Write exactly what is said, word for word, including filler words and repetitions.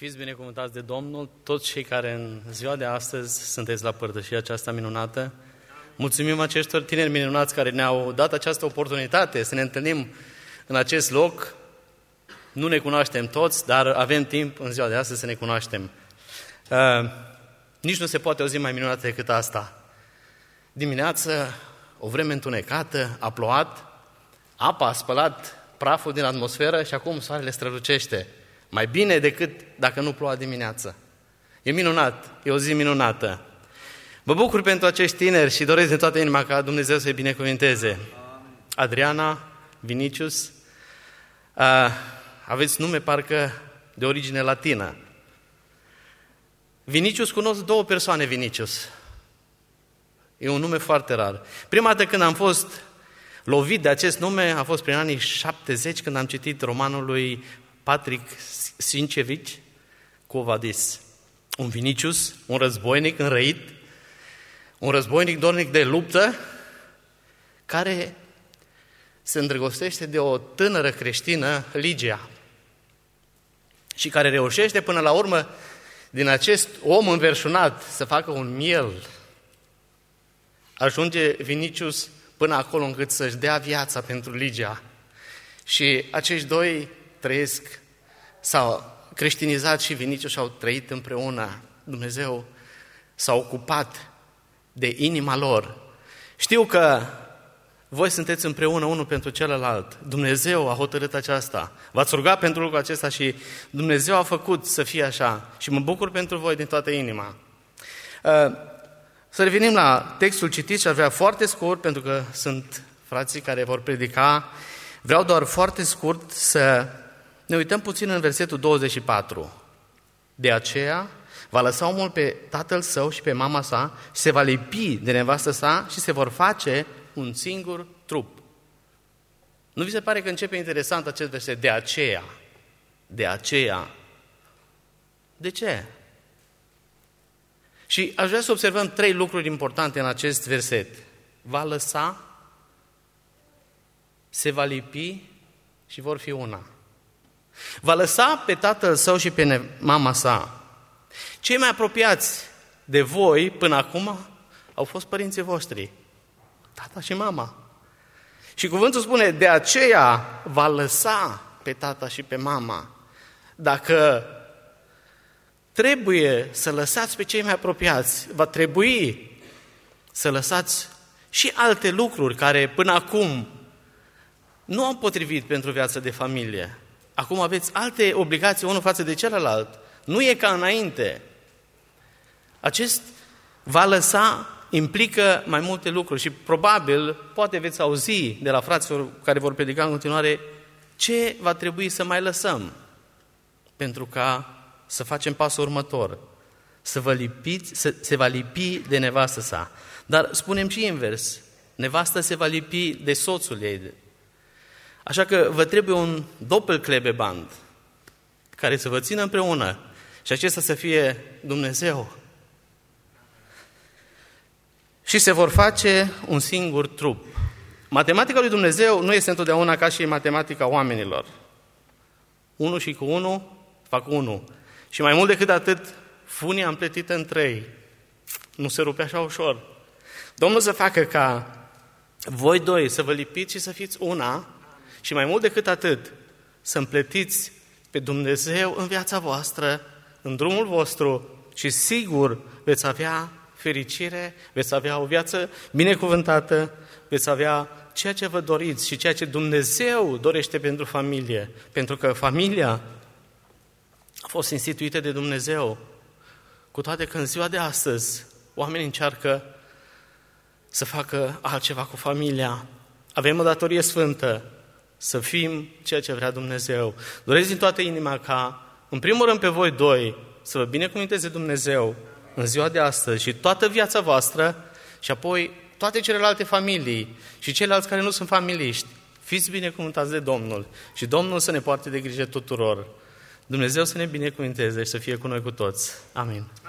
Fiți binecuvântați de Domnul, toți cei care în ziua de astăzi sunteți la părtășia aceasta minunată. Mulțumim acestor tineri minunați care ne-au dat această oportunitate să ne întâlnim în acest loc. Nu ne cunoaștem toți, dar avem timp în ziua de astăzi să ne cunoaștem. Uh, nici nu se poate o zi mai minunată decât asta. Dimineață, o vreme întunecată, a plouat, apa a spălat praful din atmosferă și acum soarele strălucește. Mai bine decât dacă nu ploua dimineață. E minunat, e o zi minunată. Mă bucur pentru acești tineri și doresc din toată inima ca Dumnezeu să-i binecuvinteze. Adriana, Vinicius, aveți nume parcă de origine latină. Vinicius, cunosc două persoane Vinicius. E un nume foarte rar. Prima dată când am fost lovit de acest nume a fost prin anii șaptezeci, când am citit romanul lui Patrick Sincevici, Quo Vadis. Un Vinicius, un războinic înrăit, un războinic dornic de luptă, care se îndrăgostește de o tânără creștină, Ligia, și care reușește până la urmă din acest om înverșunat să facă un miel. Ajunge Vinicius până acolo încât să-și dea viața pentru Ligia. Și acești doi trăiesc, s-au creștinizat și Vinicius și au trăit împreună. Dumnezeu s-a ocupat de inima lor. Știu că voi sunteți împreună unul pentru celălalt. Dumnezeu a hotărât aceasta. V-ați rugat pentru lucrul acesta și Dumnezeu a făcut să fie așa. Și mă bucur pentru voi din toată inima. Să revenim la textul citit și ar vrea foarte scurt, pentru că sunt frații care vor predica. Vreau doar foarte scurt să ne uităm puțin în versetul douăzeci și patru. De aceea va lăsa omul pe tatăl său și pe mama sa și se va lipi de nevastă sa și se vor face un singur trup. Nu vi se pare că începe interesant acest verset? De aceea. De aceea. De ce? Și aș vrea să observăm trei lucruri importante în acest verset. Va lăsa, se va lipi și vor fi una. Va lăsa pe tatăl său și pe mama sa. Cei mai apropiați de voi până acum au fost părinții voștri, tata și mama. Și cuvântul spune, de aceea va lăsa pe tata și pe mama. Dacă trebuie să lăsați pe cei mai apropiați, va trebui să lăsați și alte lucruri care până acum nu au potrivit pentru viața de familie. Acum aveți alte obligații unul față de celălalt. Nu e ca înainte. Acest va lăsa implică mai multe lucruri și probabil, poate veți auzi de la fraților care vor predica în continuare, ce va trebui să mai lăsăm pentru ca să facem pasul următor. Să vă lipiți, să, se va lipi de nevastă sa. Dar spunem și invers. Nevastă se va lipi de soțul ei. Așa că vă trebuie un doppelklebeband care să vă țină împreună și acesta să fie Dumnezeu. Și se vor face un singur trup. Matematica lui Dumnezeu nu este întotdeauna ca și matematica oamenilor. Unu și cu unu fac unu. Și mai mult decât atât, funia împletită în trei. Nu se rupe așa ușor. Domnul să facă ca voi doi să vă lipiți și să fiți una. Și mai mult decât atât, să împletiți pe Dumnezeu în viața voastră, în drumul vostru și sigur veți avea fericire, veți avea o viață binecuvântată, veți avea ceea ce vă doriți și ceea ce Dumnezeu dorește pentru familie. Pentru că familia a fost instituită de Dumnezeu, cu toate că în ziua de astăzi oamenii încearcă să facă altceva cu familia. Avem o datorie sfântă, să fim ceea ce vrea Dumnezeu. Doresc din toată inima ca, în primul rând pe voi doi, să vă binecuvânteze Dumnezeu în ziua de astăzi și toată viața voastră și apoi toate celelalte familii și ceilalți care nu sunt familiști. Fiți binecuvântați de Domnul și Domnul să ne poarte de grijă tuturor. Dumnezeu să ne binecuvânteze și să fie cu noi cu toți. Amin.